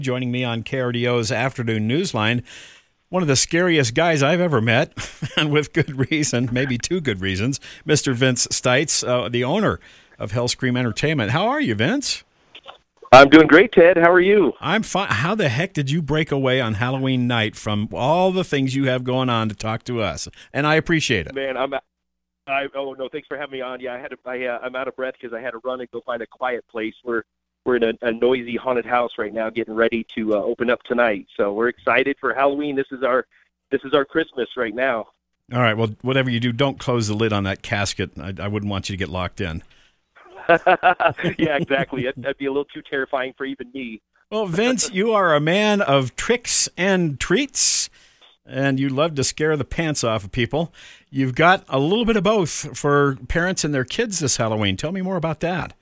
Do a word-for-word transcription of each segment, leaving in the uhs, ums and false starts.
Joining me on K R D O's Afternoon Newsline, one of the scariest guys I've ever met, and with good reason, maybe two good reasons, Mister Vince Stites, uh, the owner of Hellscream Entertainment. How are you, Vince? I'm doing great, Ted. How are you? I'm fine. How the heck did you break away on Halloween night from all the things you have going on to talk to us? And I appreciate it. Man, I'm. I oh no, thanks for having me on. Yeah, I had. To, I uh, I'm out of breath because I had to run and go find a quiet place. We're we're in a, a noisy haunted house right now, getting ready to uh, open up tonight. So we're excited for Halloween. This is our this is our Christmas right now. All right. Well, whatever you do, don't close the lid on that casket. I, I wouldn't want you to get locked in. Yeah, exactly. That, that'd be a little too terrifying for even me. Well, Vince, you are a man of tricks and treats, and you love to scare the pants off of people. You've got a little bit of both for parents and their kids this Halloween. Tell me more about that.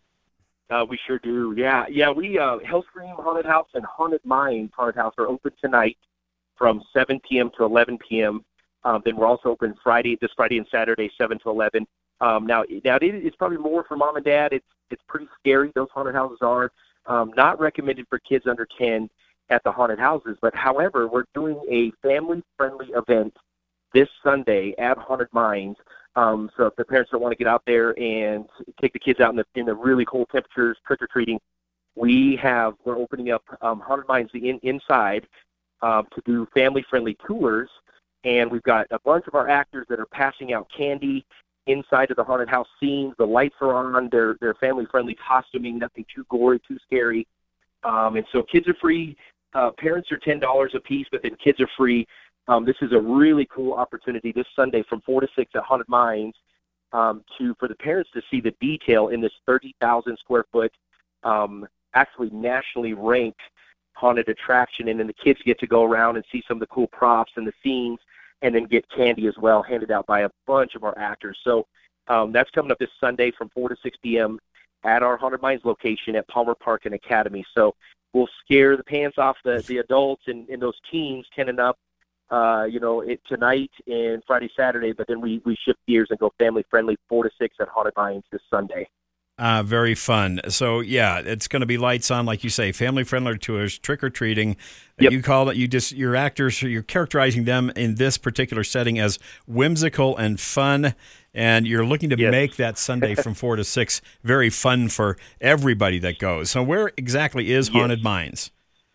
Uh, we sure do. Yeah, yeah. We uh, Hellscream Haunted House and Haunted Minds Haunted House are open tonight from seven p.m. to eleven p.m. Um, then we're also open Friday, this Friday and Saturday, seven to eleven. Um, now, now it, it's probably more for mom and dad. It's it's pretty scary. Those haunted houses are um, not recommended for kids under ten at the haunted houses. But however, we're doing a family-friendly event this Sunday at Haunted Minds. Um, so if the parents don't want to get out there and take the kids out in the in the really cold temperatures, trick or treating, we have we're opening up um, Haunted Minds the in, inside um, to do family-friendly tours, and we've got a bunch of our actors that are passing out candy inside of the haunted house scenes. The lights are on. They're they're family-friendly costuming, nothing too gory, too scary, um, and so kids are free. Uh, parents are ten dollars a piece, but then kids are free. Um, this is a really cool opportunity this Sunday from four to six at Haunted Minds um, to for the parents to see the detail in this thirty thousand square foot, um, actually nationally ranked haunted attraction, and then the kids get to go around and see some of the cool props and the scenes, and then get candy as well, handed out by a bunch of our actors. So um, that's coming up this Sunday from four to six p.m. at our Haunted Minds location at Palmer Park and Academy. So we'll scare the pants off the, the adults and, and those teens, ten and up, uh, you know, it, tonight and Friday, Saturday, but then we, we shift gears and go family-friendly four to six at Haunted Minds this Sunday. Uh, very fun. So, yeah, it's going to be lights on, like you say, family-friendly tours, trick-or-treating. Yep. You call it, you just, your actors, you're characterizing them in this particular setting as whimsical and fun, and you're looking to yes. make that Sunday from four to six very fun for everybody that goes. So where exactly is yes. Haunted Minds?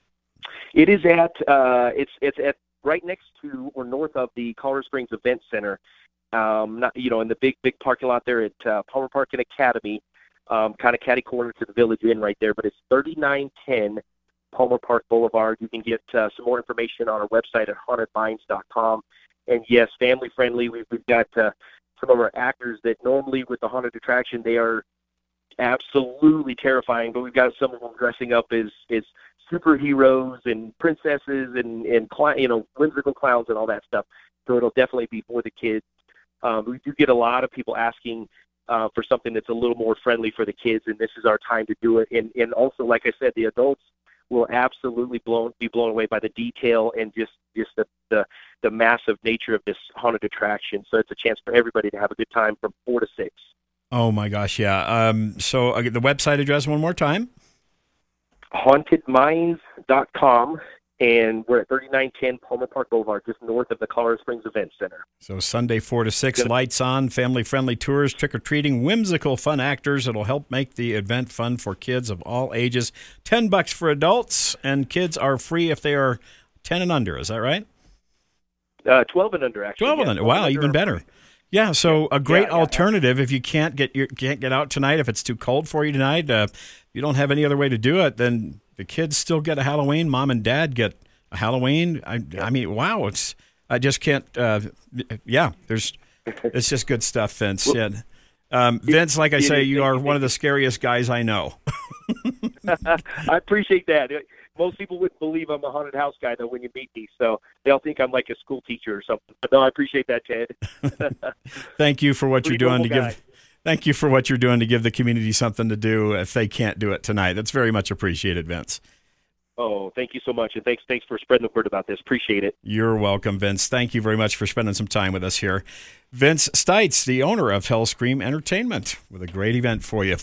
It is at, uh, it's, it's at right next to or north of the Colorado Springs Event Center, um, not, you know, in the big, big parking lot there at uh, Palmer Park and Academy. Um, kind of catty corner to the Village Inn right there, but it's thirty-nine ten Palmer Park Boulevard. You can get uh, some more information on our website at haunted minds dot com. And yes, family friendly. We've, we've got uh, some of our actors that normally with the haunted attraction, they are absolutely terrifying, but we've got some of them dressing up as, as superheroes and princesses and, and cl- you know, whimsical clowns and all that stuff. So it'll definitely be for the kids. Um, we do get a lot of people asking Uh, for something that's a little more friendly for the kids, and this is our time to do it. And, and also, like I said, the adults will absolutely blown, be blown away by the detail and just, just the, the, the massive nature of this haunted attraction. So it's a chance for everybody to have a good time from four to six. Oh, my gosh, yeah. Um, so uh, the website address one more time? haunted minds dot com. And we're at thirty-nine ten Palmer Park Boulevard, just north of the Colorado Springs Event Center. So Sunday, four to six, Good. Lights on, family-friendly tours, trick-or-treating, whimsical, fun actors. It'll help make the event fun for kids of all ages. Ten bucks for adults, and kids are free if they are ten and under. Is that right? Uh, twelve and under, actually. Twelve and yeah, under. Wow, even better. Yeah, so a great yeah, yeah, alternative if you can't get your, can't get out tonight, if it's too cold for you tonight, uh, if you don't have any other way to do it, then the kids still get a Halloween. Mom and dad get a Halloween. I, yeah. I mean, wow! It's I just can't. Uh, yeah, there's it's just good stuff, Vince. Well, yeah. um, Vince, like I say, you are one of the scariest guys I know. I appreciate that. Most people wouldn't believe I'm a haunted house guy, though, when you meet me. So they'll think I'm like a school teacher or something. But no, I appreciate that, Ted. Thank you for what Pretty you're doing to guy. give. Thank you for what you're doing to give the community something to do if they can't do it tonight. That's very much appreciated, Vince. Oh, thank you so much, and thanks thanks for spreading the word about this. Appreciate it. You're welcome, Vince. Thank you very much for spending some time with us here. Vince Stites, the owner of Hellscream Entertainment, with a great event for you.